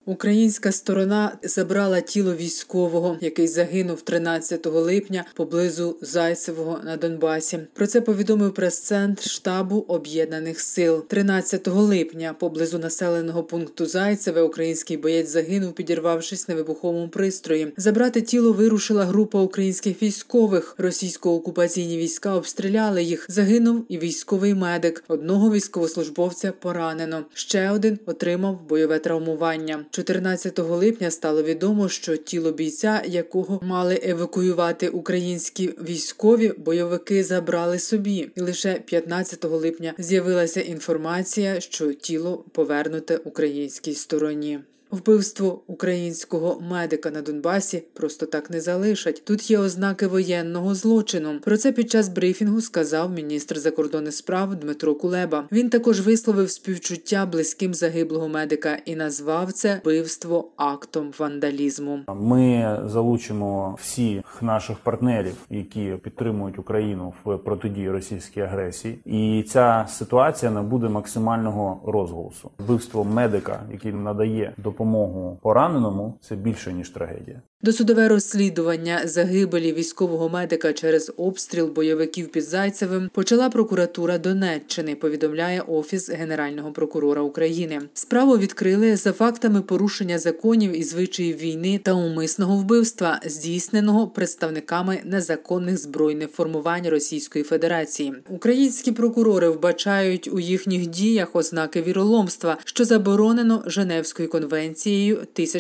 Українська сторона забрала тіло військового, який загинув 13 липня поблизу Зайцевого на Донбасі. Про це повідомив прес-центр штабу Об'єднаних сил. 13 липня поблизу населеного пункту Зайцеве український боєць загинув, підірвавшись на вибуховому пристрої. Забрати тіло вирушила група українських військових. Російсько-окупаційні війська обстріляли їх. Загинув і військовий медик. Одного військовослужбовця поранено. Ще один отримав бойове травмування. 14 липня стало відомо, що тіло бійця, якого мали евакуювати українські військові, бойовики забрали собі. І лише 15 липня з'явилася інформація, що тіло повернуте українській стороні. Вбивство українського медика на Донбасі просто так не залишать. Тут є ознаки воєнного злочину. Про це під час брифінгу сказав міністр закордонних справ Дмитро Кулеба. Він також висловив співчуття близьким загиблого медика і назвав це вбивство актом вандалізму. Ми залучимо всіх наших партнерів, які підтримують Україну в протидії російській агресії. І ця ситуація набуде максимального розголосу. Вбивство медика, який надає допомогу пораненому, це більше, ніж трагедія. Досудове розслідування загибелі військового медика через обстріл бойовиків під Зайцевим почала прокуратура Донеччини, повідомляє Офіс Генерального прокурора України. Справу відкрили за фактами порушення законів і звичаїв війни та умисного вбивства, здійсненого представниками незаконних збройних формувань Російської Федерації. Українські прокурори вбачають у їхніх діях ознаки віроломства, що заборонено Женевською конвенцією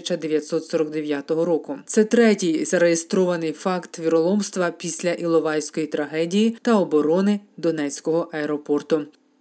1949 року. Це третій зареєстрований факт віроломства після Іловайської трагедії та оборони Донецького аеропорту.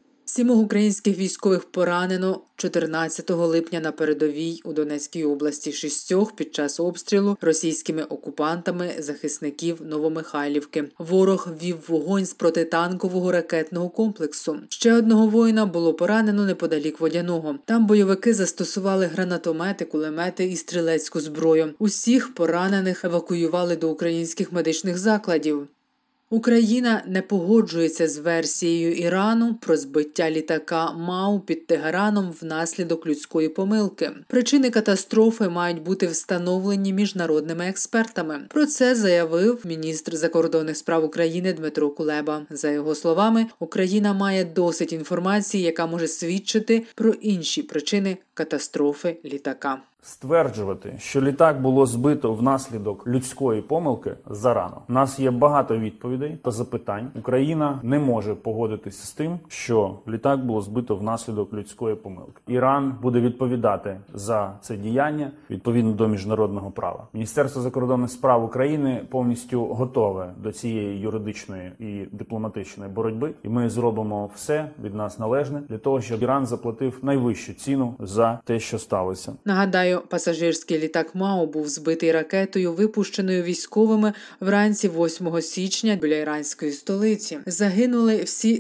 7 українських військових поранено 14 липня на передовій у Донецькій області, 6 під час обстрілу російськими окупантами захисників Новомихайлівки. Ворог вів вогонь з протитанкового ракетного комплексу. Ще одного воїна було поранено неподалік Водяного. Там бойовики застосували гранатомети, кулемети і стрілецьку зброю. Усіх поранених евакуювали до українських медичних закладів. Україна не погоджується з версією Ірану про збиття літака МАУ під Тегераном внаслідок людської помилки. Причини катастрофи мають бути встановлені міжнародними експертами. Про це заявив міністр закордонних справ України Дмитро Кулеба. За його словами, Україна має досить інформації, яка може свідчити про інші причини катастрофи літака. Стверджувати, що літак було збито внаслідок людської помилки, зарано. У нас є багато відповідей та запитань. Україна не може погодитися з тим, що літак було збито внаслідок людської помилки. Іран буде відповідати за це діяння відповідно до міжнародного права. Міністерство закордонних справ України повністю готове до цієї юридичної і дипломатичної боротьби. І ми зробимо все від нас належне для того, щоб Іран заплатив найвищу ціну за те, що сталося. Нагадаю, пасажирський літак МАУ був збитий ракетою, випущеною військовими вранці 8 січня біля іранської столиці. Загинули всі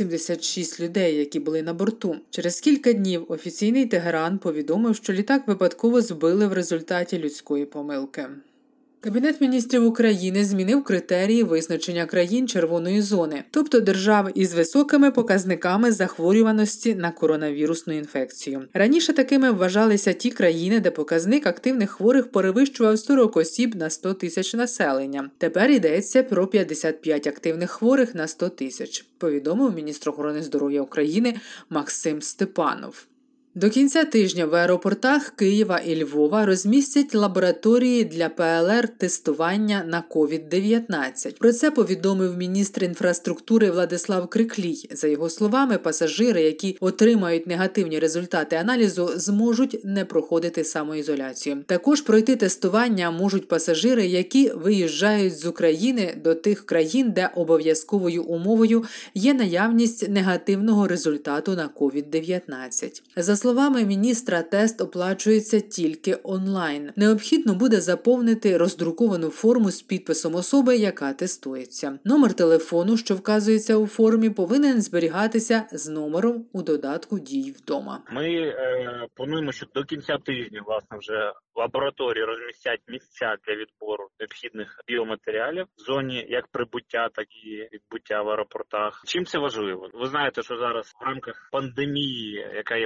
176 людей, які були на борту. Через кілька днів офіційний Тегеран повідомив, що літак випадково збили в результаті людської помилки. Кабінет міністрів України змінив критерії визначення країн червоної зони, тобто держав із високими показниками захворюваності на коронавірусну інфекцію. Раніше такими вважалися ті країни, де показник активних хворих перевищував 40 осіб на 100 тисяч населення. Тепер йдеться про 55 активних хворих на 100 тисяч, повідомив міністр охорони здоров'я України Максим Степанов. До кінця тижня в аеропортах Києва і Львова розмістять лабораторії для ПЛР-тестування на COVID-19. Про це повідомив міністр інфраструктури Владислав Криклій. За його словами, пасажири, які отримають негативні результати аналізу, зможуть не проходити самоізоляцію. Також пройти тестування можуть пасажири, які виїжджають з України до тих країн, де обов'язковою умовою є наявність негативного результату на COVID-19. За словами міністра, тест оплачується тільки онлайн. Необхідно буде заповнити роздруковану форму з підписом особи, яка тестується. Номер телефону, що вказується у формі, повинен зберігатися з номером у додатку «Дій вдома». Ми плануємо, що до кінця тижня, власне, вже лабораторії розмістять місця для відбору необхідних біоматеріалів в зоні як прибуття, так і відбуття в аеропортах. Чим це важливо? Ви знаєте, що зараз в рамках пандемії, яка є по світу,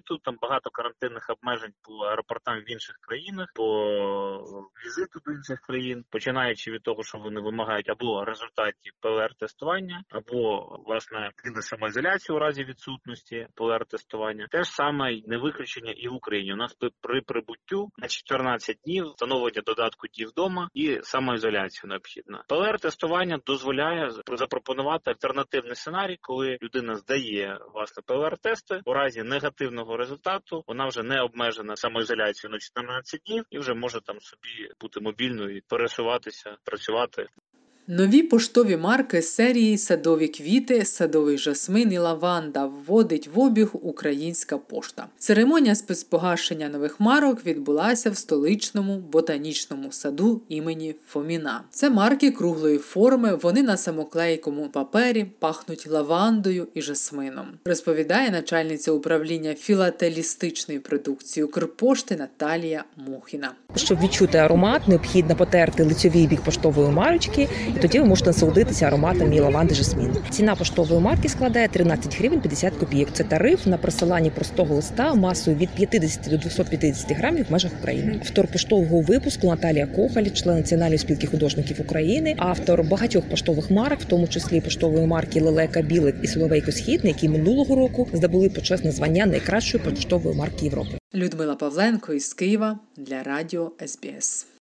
візиту. Там багато карантинних обмежень по аеропортам в інших країнах, по візиту до інших країн, починаючи від того, що вони вимагають або результатів ПЛР-тестування, або, власне, самоізоляцію у разі відсутності ПЛР-тестування. Те ж саме не виключення і в Україні. У нас при прибуттю на 14 днів встановлення додатку «Дій вдома» і самоізоляцію необхідна. ПЛР-тестування дозволяє запропонувати альтернативний сценарій, коли людина здає, власне, ПЛР-тести. У разі негативного результату вона вже не обмежена самоізоляцією на 14 днів і вже може там собі бути мобільною і пересуватися, працювати. Нові поштові марки серії «Садові квіти», «Садовий жасмин» і «Лаванда» вводить в обіг Українська пошта. Церемонія спецпогашення нових марок відбулася в столичному ботанічному саду імені Фоміна. Це марки круглої форми, вони на самоклейкому папері пахнуть лавандою і жасмином, розповідає начальниця управління філателістичної продукції Укрпошти Наталія Мухіна. Щоб відчути аромат, необхідно потерти лицьовий бік поштової марочки, і тоді ви можете насолодитися ароматом лаванди жасмін. Ціна поштової марки складає 13 гривень 50 копійок. Це тариф на присилання простого листа масою від 50 до 250 грамів в межах України. Автор поштового випуску Наталія Кохаль, член Національної спілки художників України, автор багатьох поштових марок, в тому числі поштової марки «Лелека Білик» і «Соловейко Східний», які минулого року здобули почесне звання найкращої поштової марки Європи. Людмила Павленко із Києва для радіо СБС.